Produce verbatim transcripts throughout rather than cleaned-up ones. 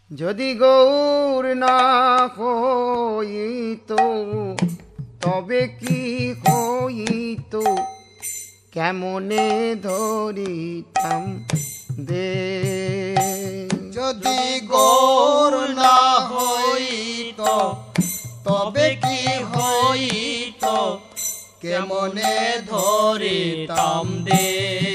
যদি গৌর না হইত তবে কি হইত, কেমনে ধরিতাম দে। যদি গৌর না হইত তবে কি হইত, কেমনে ধরিতাম দে।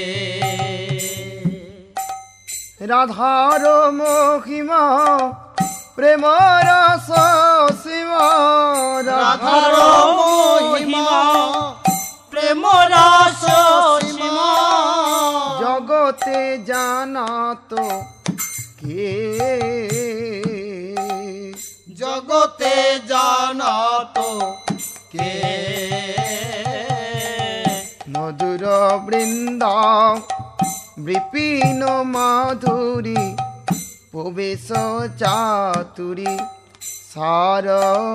রাধার মহিমা প্রেম রস সীমা, রাধার মহিমা প্রেম রস সীমা, জগতে জানাত কে, জগতে জানাত কে। মধুর বৃন্দা বিপিন মাধুরী, প্রবেশ চাতুরী সার।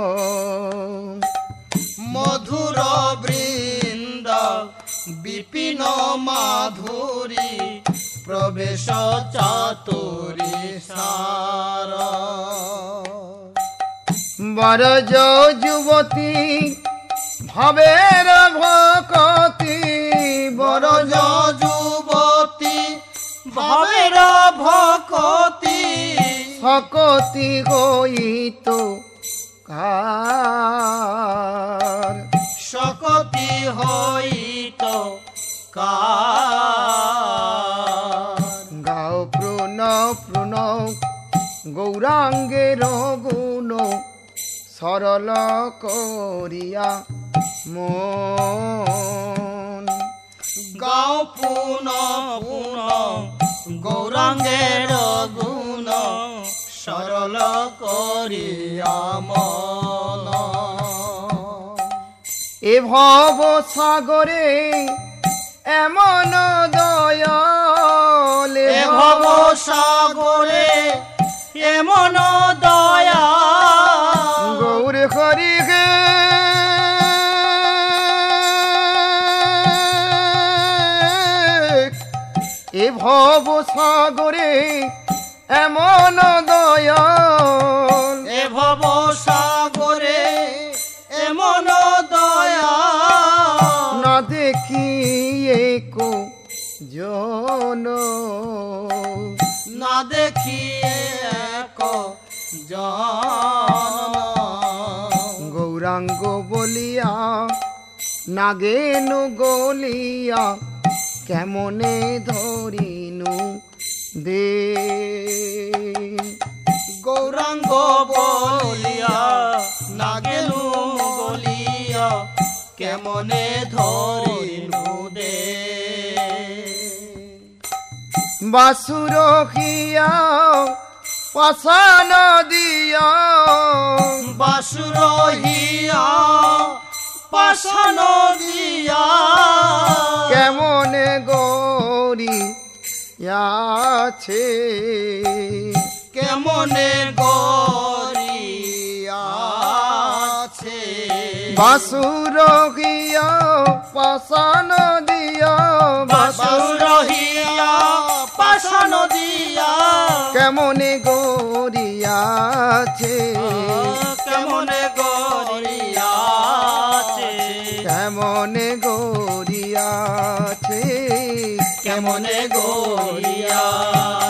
মধুর বৃন্দ বিপিন মাধুরী, প্রবেশ চাতুরী সার। বরজ যুবতী ভাবের ভকতি, বরজ যুবতী ভাবের ভকতি, ভকতি হইত কার, শকতি হইত কার। গাও প্রণ প্রণ গৌরাঙ্গের গুণ, সরল করিয়া মন। গাও পুন পুন গৌরাঙ্গের গুণ, সরল করিয়া মন। এ ভব সাগরে এমন দয়াল, এ ভব সাগরে এমন দয়া, গৌর হরি হে এ ভব সাগরে এমন দয়াল, এ ভব সাগরে এমন দয়া, না দেখি একো জন, না দেখি এক জন। গৌরাঙ্গ বলিয়া নাগেনু গলিয়া, কেমনে ধরিনু দে। গৌরাঙ্গ বলিয়া নাগেনু বলিয়া, কেমনে ধরিনু দে। বাসুর হিয়া পাশান দিয়া, বাসুর হিয়া পাশান দিয়া, কেমনে গৌরী আছে, কেমনে গরিয়াছে। বাসুর হিয়া পাশান দিয়া, বাসুর হিয়া পাশান দিয়া, কেমনে গৌরী আছে, কেমনে গরিয়াছে। কেমনে গৌরী আছে, কেমনে গরিয়া